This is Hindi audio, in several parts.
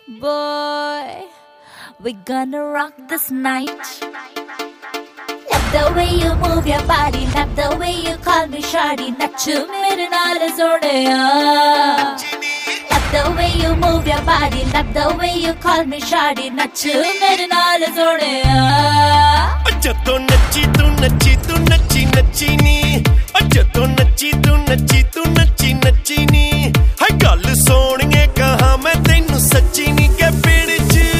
Boy, we're gonna rock this night. Love the way you move your body, love the way you call me shawty. Nachu mere naal sodeya. Love the way you move your body, love the way you call me shawty. Nachu mere naal sodeya. Jadon nachi tu nachi tu nachi nachi ni. Jadon nachi tu nachi tu nachi nachi ni. Hai gall soniye kaha main tenu sachi ni. Ke ped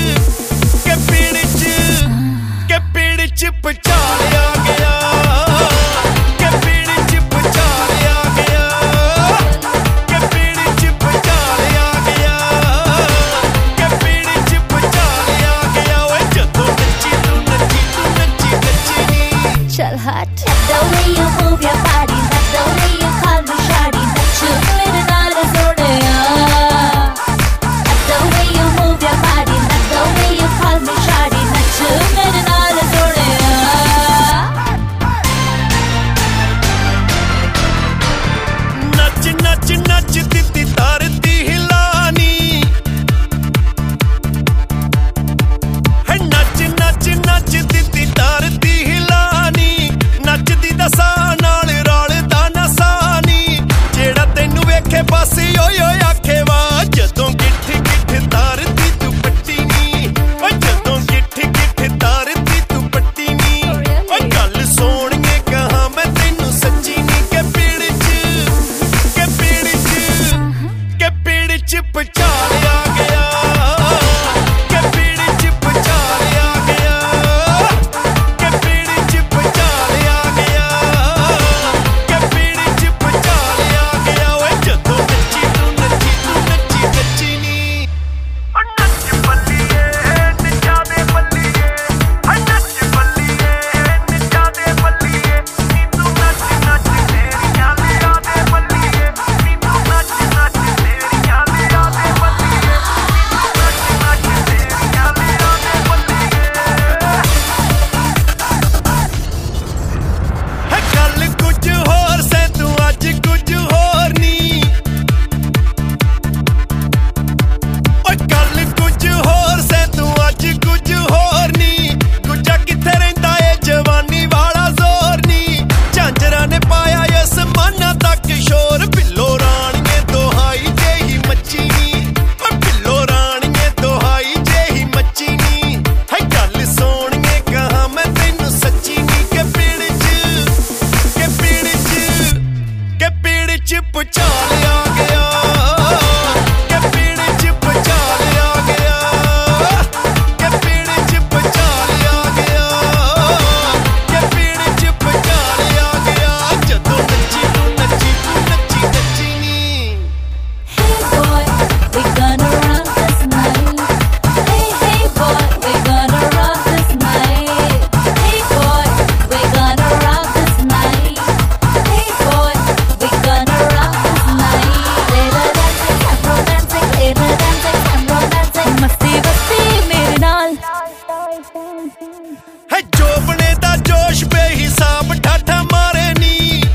ch pachaliya gaya. Ke ped ch pachaliya gaya. Ke ped ch pachaliya gaya. Ke ped ch pachaliya gaya. Oye jadon nachi tu nachi tu nachi nachi ni. Chal hut. Love the way you move your body, love the way you call me shawty. Nachu mere naal sodeya. Love the way you move your body, love the way you call me shawty. Nachu mere naal sodeya. नच नच नच दित्ती तारती हिलानी है नच नच नच दित्ती तारती हिलानी नचदी दसा नाल रलदा नसानी जेड़ा तैनू वेखे बस ओए ओए आखे वा जदों गिठ गिठ तारती तू पट्टी नी ओ जदों गिठ गिठ तारती तू पट्टी नी ओ गल सोहणिए कहा मैं तैनू सच्ची नी के पीड़ च पचालिया गया के पीड़ च पचालिया गया के पीड़ च पचालिया गया के पीड़ च पचालिया गया ओए जदों नच्ची तू नच्ची तू नच्ची नच्ची नी नच बल्लिए निचा दे बल्लिए नच बल्लिए निचा दे बल्लिए नी तू नच नच तेरियां लिया दे बल्लिए नी तू नच नच तेरियां लिया दे बल्लिए नी तू नच नच तेरियां लिया दे बल्लिए है गल कुछ होर से तू अज कुछ होर नी ओए गल कुछ होर से तू अज कुछ होर नी गुज्जा किथे रहिंदा ए जवानी वाला जोर नी झांजरां ने पाया इस माना तक शोर बिल्लो राणीए दोहाई जेही मच्ची नी ओ बिल्लो राणीए दोहाई जेही मच्ची नी है गल सोहणिए कहा मैं तैनू सच्ची नी के पीड़ च पचालिया गया के पीड़ च पचालिया गया के पीड़ च पचालिया गया के पीड़ च पचालिया गया जदों नच्ची तू नच्ची तू नच्ची नच्ची नी Hey boy, we're gonna rock this night. Hey boy, we're gonna rock this night. Hey boy, we're gonna rock this night. Hey boy, we're gonna rock this night. Later dancing, I'm romancing. मस्ती बस्ती मेरे नाल. है जोबने दा जोश बेहिसाब ठाठा मारे नी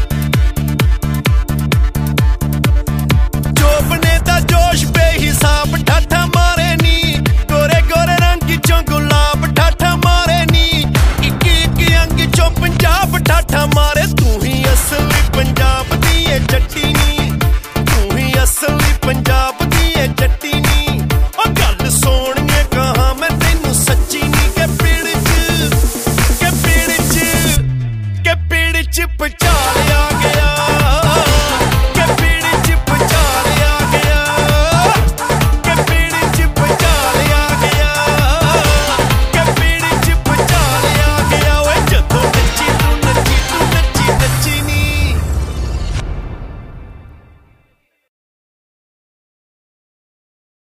जोबने दा जोश बेहिसाब ठाठा मारे नी गोरे गोरे रंग चों गुलाब ठाठा मारे नी इक इक अंग चों पंजाब ठाठा मारे तू ही असली पंजाब दी ए जट्टी नी तू ही असली पंजाब दी ए जट्टी नी ओ गल सोहणिए कहा मैं तैनू सच्ची नी के पीड़ च पचालिया